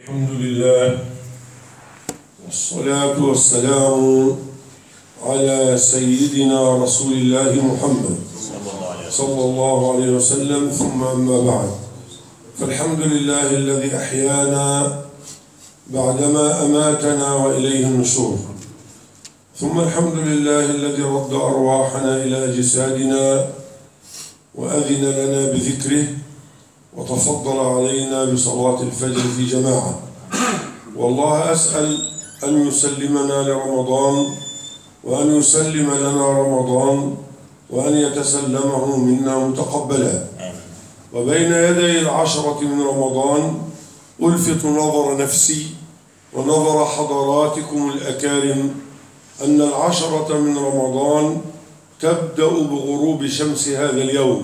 الحمد لله والصلاة والسلام على سيدنا رسول الله محمد صلى الله عليه وسلم، ثم أما بعد، فالحمد لله الذي أحيانا بعدما أماتنا وإليه النشور، ثم الحمد لله الذي رد أرواحنا إلى أجسادنا وأذن لنا بذكره وتفضل علينا بصلاة الفجر في جماعة. والله أسأل أن يسلمنا لرمضان، وأن يسلم لنا رمضان، وأن يتسلمه منا متقبلا. وبين يدي العشرة من رمضان ألفت نظر نفسي ونظر حضراتكم الأكارم أن العشرة من رمضان تبدأ بغروب شمس هذا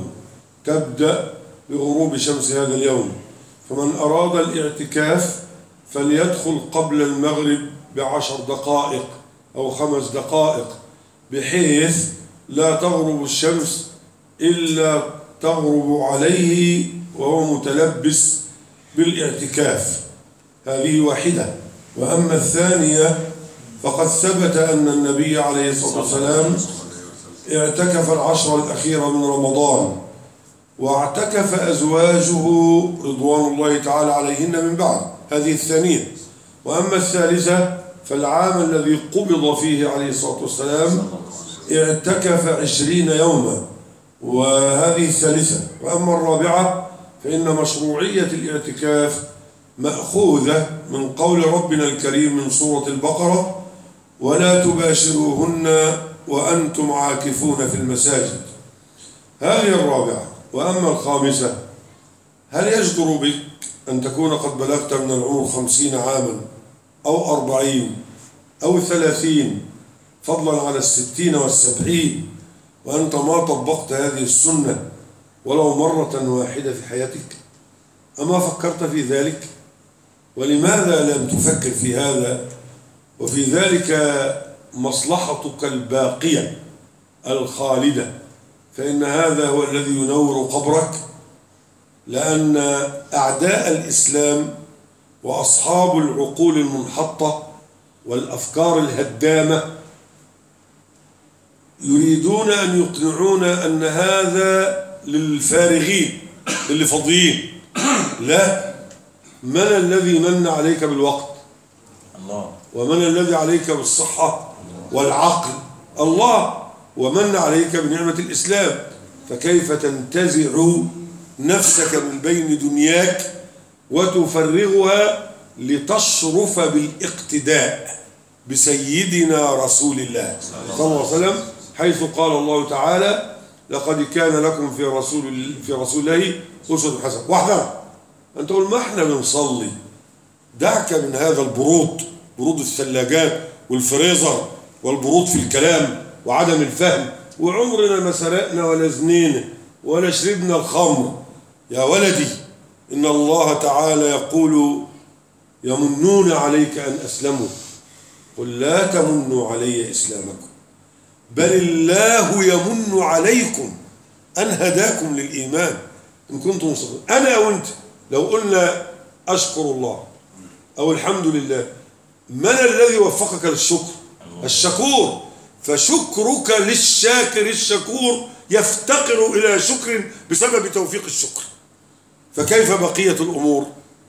اليوم، فمن أراد الاعتكاف فليدخل قبل المغرب ب10 دقائق أو 5 دقائق، بحيث لا تغرب الشمس إلا تغرب عليه وهو متلبس بالاعتكاف. هذه واحدة. وأما الثانية فقد ثبت أن النبي عليه الصلاة والسلام اعتكف العشر الأخيرة من رمضان، واعتكف أزواجه رضوان الله تعالى عليهن من بعد. هذه الثانية. وأما الثالثة فالعام الذي قبض فيه عليه الصلاة والسلام اعتكف 20 يوما، وهذه الثالثة. وأما الرابعة فإن مشروعية الاعتكاف مأخوذة من قول ربنا الكريم من سورة البقرة: ولا تباشروهن وأنتم عاكفون في المساجد. هذه الرابعة. وأما الخامسة: هل يجدر بك أن تكون قد بلغت من العمر 50 عاما أو 40 أو 30 فضلا على 60 و70 وأنت ما طبقت هذه السنة ولو مرة واحدة في حياتك؟ أما فكرت في ذلك؟ ولماذا لم تفكر في هذا؟ وفي ذلك مصلحتك الباقية الخالدة، فإن هذا هو الذي ينور قبرك. لأن أعداء الإسلام وأصحاب العقول المنحطة والأفكار الهدامة يريدون أن يقنعونا أن هذا للفارغين، اللي فاضيين. لا، من الذي من عليك بالوقت؟ الله. ومن الذي عليك بالصحة والعقل؟ الله. ومن عليك بنعمة الإسلام. فكيف تنتزع نفسك من بين دنياك وتفرغها لتشرف بالاقتداء بسيدنا رسول الله صلى الله عليه وسلم، حيث قال الله تعالى: لقد كان لكم في رسول الله أسوة حسنة. واحدة أنت تقول ما احنا بنصلي، دعك من هذا البرود، برود الثلاجات والفريزر والبرود في الكلام وعدم الفهم، وعمرنا ما سرقنا ولا زنينا ولا شربنا الخمر. يا ولدي، إن الله تعالى يقول: يمنون عليك أن أسلموا، قل لا تمنوا علي إسلامكم، بل الله يمن عليكم أن هداكم للإيمان إن كنتم صادقين. أنا وأنت لو قلنا أشكر الله أو الحمد لله، من الذي وفقك للشكر؟ الشكور. فشكرك للشاكر الشكور يفتقر إلى شكر بسبب توفيق الشكر، فكيف بقية الأمور؟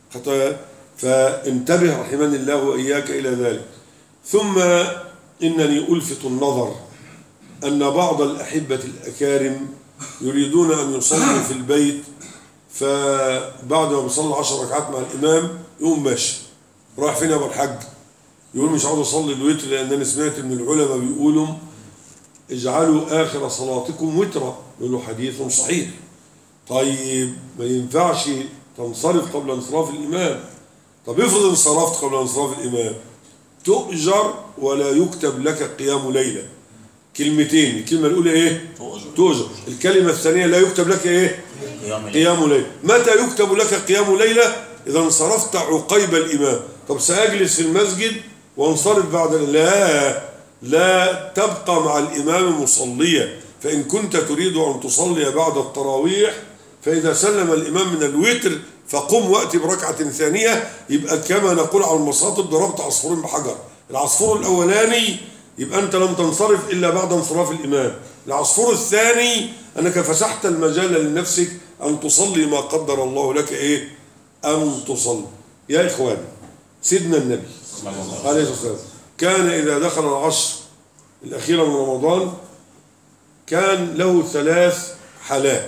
فانتبه رحمني الله وإياك إلى ذلك. ثم إنني ألفت النظر أن بعض الأحبة الأكارم يريدون أن يصلوا في البيت، فبعد ما بيصلي 10 ركعات مع الإمام يقوم ماشي راح فين يا أبو الحاج؟ يقول مش عاوز أصلي الوتر، لأن أنا سمعت من العلماء بيقولوا اجعلوا آخر صلاتكم وترا. يقول له حديث صحيح. طيب ما ينفعش تنصرف قبل انصراف الإمام. طب افرض انصرفت قبل انصراف الإمام، تؤجر ولا يكتب لك قيام ليلة. كلمتين، الكلمة الأولى إيه؟ تؤجر. الكلمة الثانية لا يكتب لك إيه؟ قيام ليلة. متى يكتب لك قيام ليلة؟ إذا انصرفت عقيب الإمام. طب سأجلس في المسجد وانصرف بعد؟ لا تبقى مع الإمام مصليا. فإن كنت تريد أن تصلي بعد التراويح، فإذا سلم الإمام من الوتر فقم وأتي بركعة ثانية. يبقى كما نقول على المصاطب ضربت عصفورين بحجر. العصفور الأولاني يبقى أنت لم تنصرف إلا بعد انصراف الإمام. العصفور الثاني أنك فسحت المجال لنفسك أن تصلي ما قدر الله لك إيه أن تصلي. يا إخواني، سيدنا النبي عليه الصلاة والسلام كان إذا دخل العشر الأخيرة من رمضان كان له 3 حالات.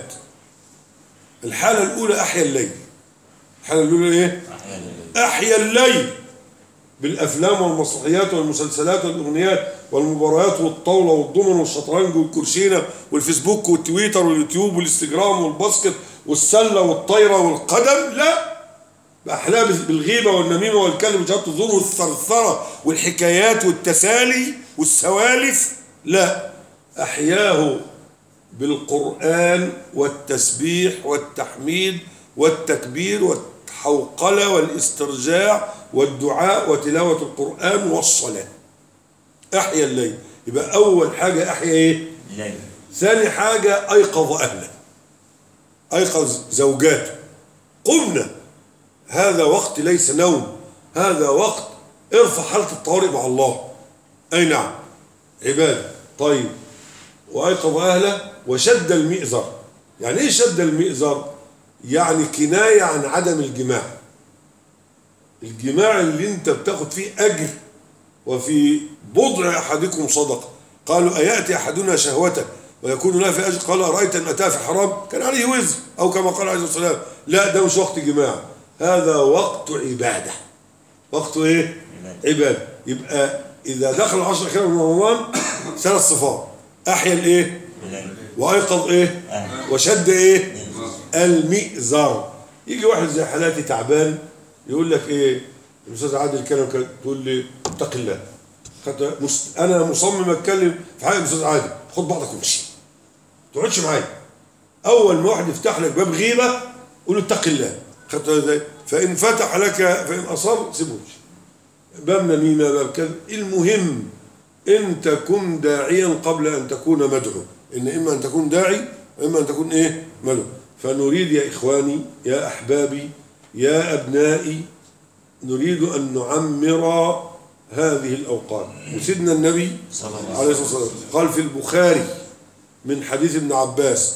الحالة الأولى أحيا الليل. الحالة الأولى إيه؟ أحيا الليل بالأفلام والمسرحيات والمسلسلات والأغنيات والمباريات والطاولة والضمن والشطرنج والكرشينة والفيسبوك والتويتر واليوتيوب والإنستجرام والباسكت والسلة والطايرة والقدم. لا، بأحلام بالغيبة والنميمة والكلب وشهادة الزور والثرثرة والحكايات والتسالي والسوالف. لا، أحياه بالقرآن والتسبيح والتحميد والتكبير والحوقلة والاسترجاع والدعاء وتلاوة القرآن والصلاة. أحيا الليل. يبقى أول حاجة أحيا إيه؟ الليل. ثاني حاجة أيقظ أهله، أيقظ زوجاته. قمنا، هذا وقت ليس نوم، هذا وقت ارفع حالة الطوارئ مع الله. أي نعم، عبادة. طيب، وأيقظ أهله وشد المئزر. يعني إيه شد المئزر؟ يعني كناية عن عدم الجماع. الجماع اللي انت بتاخد فيه أجر، وفي بضع أحدكم صدقة. قالوا أيأتي أحدنا شهوته ويكون له في أجر؟ قال أرأيت أن أتاه في حرام كان عليه وزر، أو كما قال عليه الصلاة والسلام. لا، ده مش وقت جماع، هذا وقت عبادة. وقت إيه؟ عبادة. يبقى إذا دخل 10 الأخيرة من رمضان 3 صفات: أحيا الإيه؟ وأيقظ إيه؟ وشد إيه؟ المئزر. يجي واحد زي حالاتي تعبان يقول لك إيه؟ الأستاذ عادل كان تقول لي اتق الله. أنا مصمم أتكلم في حق الأستاذ عادل، خد بعضك وامشي، ما تقعدش معايا. أول ما واحد يفتح لك باب غيبة قول له اتق الله. خدت ازاي؟ فإن فتح لك، فإن أصر سيبوش. باب نميمة، باب كذا. المهم أنت كن داعيا قبل أن تكون مدعو. إن إما أن تكون داعي وإما أن تكون إيه؟ مدعو. فنريد يا إخواني، يا أحبابي، يا أبنائي، نريد أن نعمر هذه الأوقات. وسيدنا النبي عليه الصلاة والسلام قال في البخاري من حديث ابن عباس: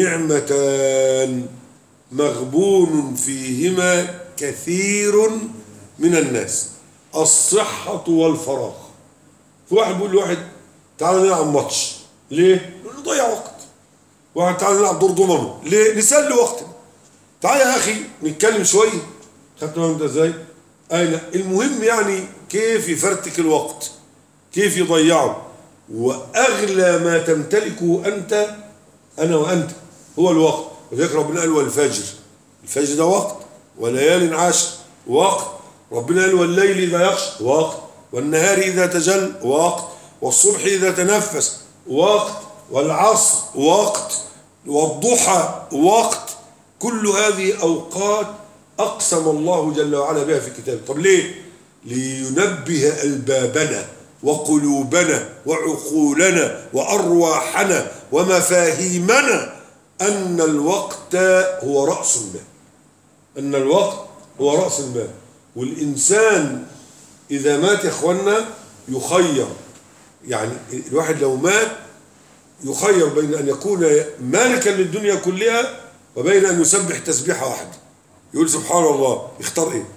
نعمتان مغبون فيهما كثير من الناس، الصحة والفراغ. في واحد بيقول لواحد تعالى نلعب ماتش، ليه؟ نضيع وقت. واحد تعالى نلعب دور ضمنه، ليه؟ نسلي وقتنا. تعالى يا أخي نتكلم شوية. خدت بالك انت ازاي؟ أين المهم يعني كيف يفرتك الوقت، كيف يضيعه. وأغلى ما تمتلكه أنت، أنا وأنت، هو الوقت. وذلك ربنا قال والفجر. الفجر ده وقت، وليال عشر وقت. ربنا قال والليل إذا يغشى وقت، والنهار إذا تجل وقت، والصبح إذا تنفس وقت، والعصر وقت، والضحى وقت. كل هذه أوقات أقسم الله جل وعلا بها في كتابه. طب ليه؟ لينبه ألبابنا وقلوبنا وعقولنا وأرواحنا ومفاهيمنا أن الوقت هو رأس المال. أن الوقت هو رأس المال. والإنسان إذا مات يا إخوانا يخير. يعني الواحد لو مات يخير بين أن يكون مالكا للدنيا كلها وبين أن يسبح تسبيحة واحدة. يقول سبحان الله، يختار إيه؟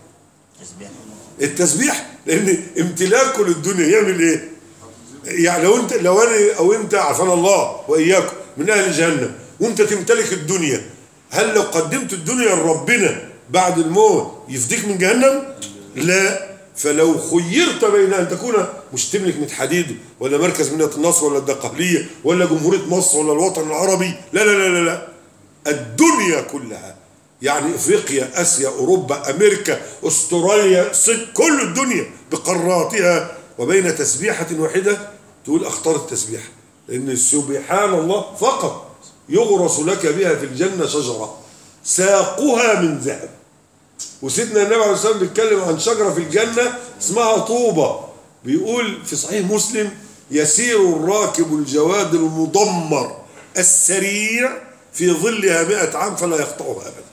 التسبيح. لأن امتلاكه للدنيا يعمل إيه؟ يعني لو أنا أو أنت عافانا الله وإياكم من أهل جهنم وأنت تمتلك الدنيا، هل لو قدمت الدنيا لربنا بعد الموت يفديك من جهنم؟ لا. فلو خيرت بين أن تكون مش تملك من حديد ولا مركز مدينة النصر ولا الدقهلية ولا جمهورية مصر ولا الوطن العربي، لا لا لا لا، الدنيا كلها، يعني افريقيا، اسيا، اوروبا، امريكا، استراليا، الصين، كل الدنيا بقاراتها، وبين تسبيحة واحدة تقول اختار التسبيحة. لان سبحان الله فقط يغرس لك بها في الجنة شجرة ساقها من ذهب. وسيدنا النبي عليه الصلاة والسلام بيتكلم عن شجرة في الجنة اسمها طوبة. بيقول في صحيح مسلم: يسير الراكب الجواد المضمر السريع في ظلها 100 عام فلا يقطعها أبدا.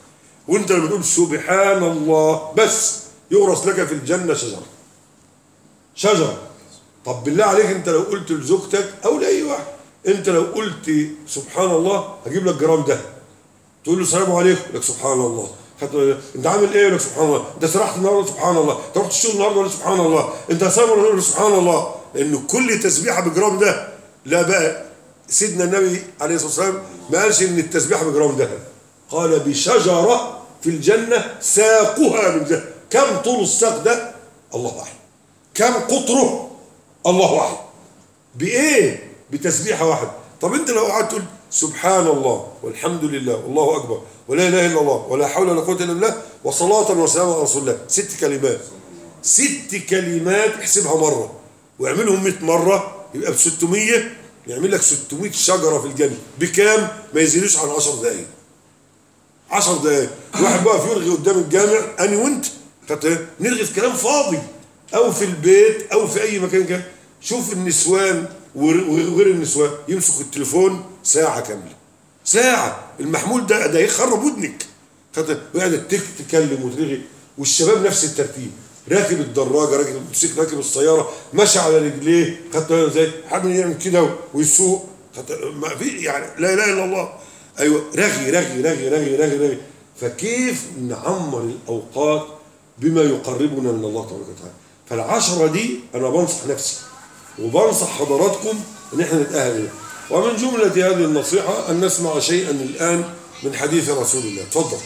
وانت لما تقول سبحان الله بس يغرس لك في الجنة شجرة. طب بالله عليك انت لو قلت لزوجتك او لاي واحد، انت لو قلت سبحان الله هجيب لك جرام ده، تقول له السلام عليكم لك سبحان الله، انت عامل ايه لك سبحان الله، انت سرحت النهارده سبحان الله، انت رحت الشغل النهارده ولا سبحان الله، انت صابر ولا سبحان الله. لانه كل تسبيحه بجرام ده. لا بقى سيدنا النبي عليه الصلاه والسلام ما قالش ان التسبيحه بجرام ده، قال بشجره في الجنه ساقها من ذهب. كم طول الساق ده؟ الله اعلم. كم قطره؟ الله اعلم. بايه؟ بتسبيحه واحده. طب انت لو قعدت تقول سبحان الله والحمد لله والله اكبر ولا اله الا الله ولا حول ولا قوه الا بالله وصلاه وسلام على رسول الله، 6 كلمات. 6 كلمات احسبها مره واعملهم 100 مره يبقى ب 600، يعمل لك 600 شجره في الجنه. بكام؟ ما يزيدوش عن 10 دقائق. 10 دقائق واحد بقى يرغي قدام الجامع انا وانت نرغي في كلام فاضي، او في البيت او في اي مكان كده. شوف النسوان وغير النسوان يمسكوا التليفون ساعه كامله، ساعه. المحمول ده يخرب ودنك، وقاعده تتكلم وترغي. والشباب نفس الترتيب، راكب الدراجه، راكب الموتوسيكل، راكب السياره، ماشي على رجليه، ازاي حابب يعمل كده ويسوق. ما في يعني لا اله الا الله. ايوه رغي رغي رغي رغي رغي رغي. فكيف نعمر الاوقات بما يقربنا من الله تبارك وتعالى. فال10 دي انا بنصح نفسي وبنصح حضراتكم ان احنا نتاهل لها. ومن جمله هذه النصيحه ان نسمع شيئا الان من حديث رسول الله. تفضل.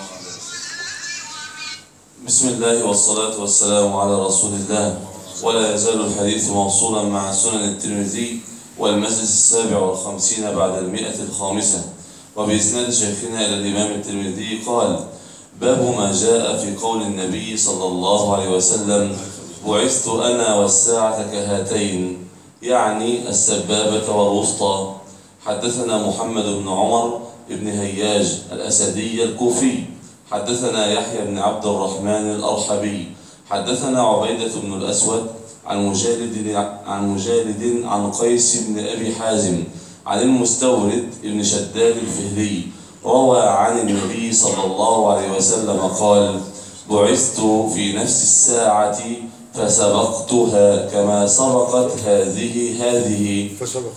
بسم الله والصلاة والسلام على رسول الله. ولا يزال الحديث موصولا مع سنن الترمذي والمجلس 57 بعد 105، وبإسناد شيخنا إلى الإمام الترمذي قال: باب ما جاء في قول النبي صلى الله عليه وسلم: بعثت أنا والساعة كهاتين، يعني السبابة والوسطى. حدثنا محمد بن عمر بن هياج الأسدي الكوفي، حدثنا يحيى بن عبد الرحمن الأرحبي، حدثنا عبيدة بن الأسود عن مجالد عن قيس بن أبي حازم عن المستورد بن شداد الفهري، روى عن النبي صلى الله عليه وسلم قال: بعثت في نفس الساعة فسبقتها كما سبقت هذه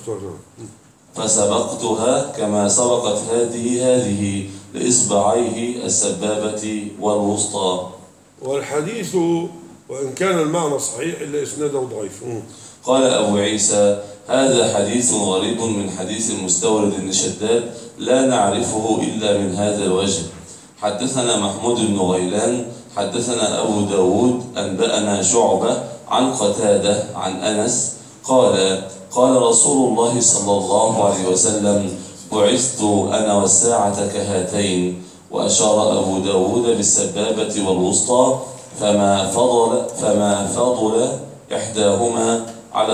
كما سبقت هذه لإصبعيه السبابة والوسطى. والحديث وإن كان المعنى صحيح إلا إسناده ضعيف. قال أبو عيسى: هذا حديث غريب من حديث المستورد بن شداد، لا نعرفه إلا من هذا الوجه. حدثنا محمود بن غيلان حدثنا أبو داود أنبأنا شعبة عن قتادة عن أنس قال: قال رسول الله صلى الله عليه وسلم: بعثت أنا والساعة كهاتين. وأشار أبو داود بالسبابة والوسطى، فما فضل إحداهما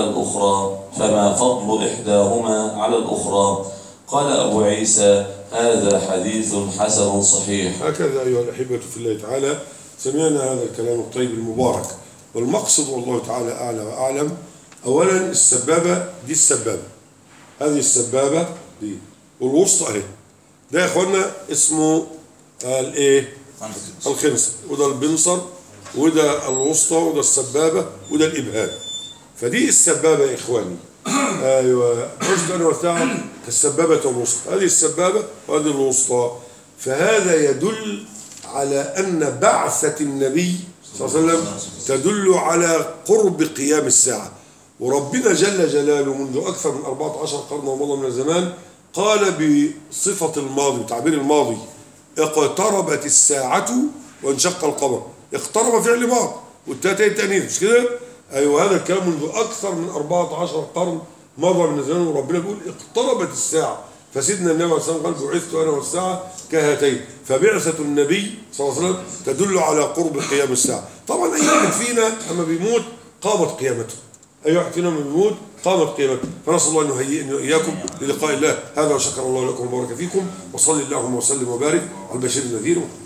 على الأخرى. قال أبو عيسى: هذا حديث حسن صحيح. هكذا أيها الأحبة في الله تعالى سمعنا هذا الكلام الطيب المبارك. والمقصد والله تعالى أعلى وأعلم، أولا السبابة دي، السبابة هذه السبابة دي، والوسطى اهي. ده يا اخوانا اسمه الايه؟ الخنصر، وده البنصر، وده الوسطى، وده السبابة، وده الإبهام. فدي السبابة يا إخواني. أيوة قلت أنا وساعة السبابة والوسطى، هذه السبابة وهذه الوسطى. فهذا يدل على أن بعثة النبي صلى الله عليه وسلم تدل على قرب قيام الساعة. وربنا جل جلاله منذ أكثر من 14 قرن ومضى من الزمان قال بصفة الماضي، بتعبير الماضي: اقتربت الساعة وانشق القمر. اقترب فعل ماضي والتاء تأنيث، مش كده؟ أيوة هذا الكلام منذ أكثر من 14 قرن مضى من الزمان، وربنا بيقول اقتربت الساعة. فسيدنا النبي عليه الصلاة والسلام قال: بعثت أنا والساعة كهاتين. فبعثة النبي صلى الله عليه وسلم تدل على قرب قيام الساعة. طبعا أي واحد فينا أما بيموت قامت قيامته، أي واحد فينا لما بيموت قامت قيامته. فنسأل الله أن يهيئنا وإياكم للقاء الله. هذا وشكر الله لكم وبارك فيكم، وصلي اللهم وسلم وبارك على البشير النذير.